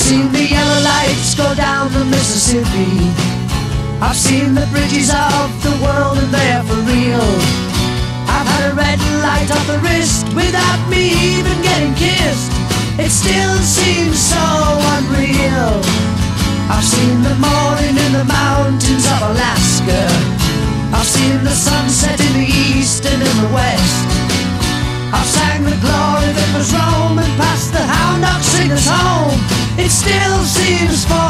seen the yellow lights go down the Mississippi. I've seen the bridges of the world and they're for real. I've had a red light off the wrist without me even getting kissed. It still seems so unreal. I've seen the morning in the mountains of Alaska. I've seen the sunset in the east and in the west. I've sang the glory that was Rome and passed the hound dog singers home. It still seems far